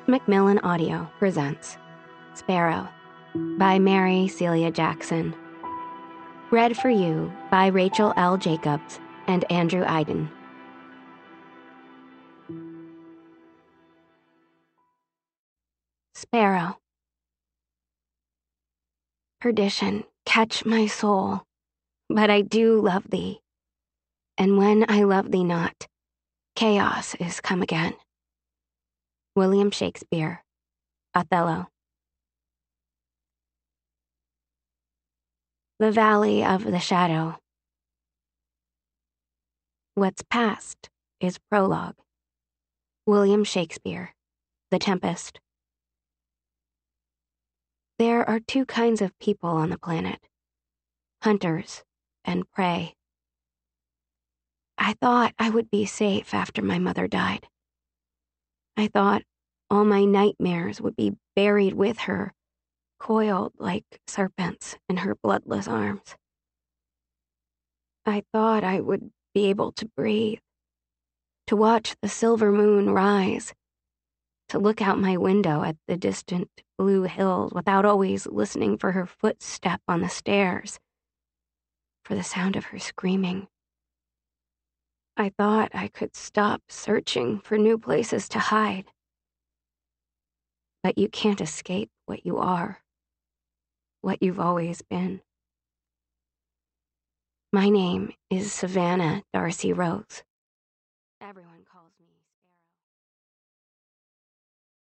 Macmillan Audio presents Sparrow by Mary Celia Jackson. Read for you by Rachel L. Jacobs and Andrew Iden. Sparrow. Perdition, catch my soul, but I do love thee. And when I love thee not, chaos is come again. William Shakespeare, Othello. The Valley of the Shadow. What's past is prologue. William Shakespeare, The Tempest. There are two kinds of people on the planet, hunters and prey. I thought I would be safe after my mother died. I thought all my nightmares would be buried with her, coiled like serpents in her bloodless arms. I thought I would be able to breathe, to watch the silver moon rise, to look out my window at the distant blue hills without always listening for her footstep on the stairs, for the sound of her screaming. I thought I could stop searching for new places to hide. But you can't escape what you are, what you've always been. My name is Savannah Darcy Rose. Everyone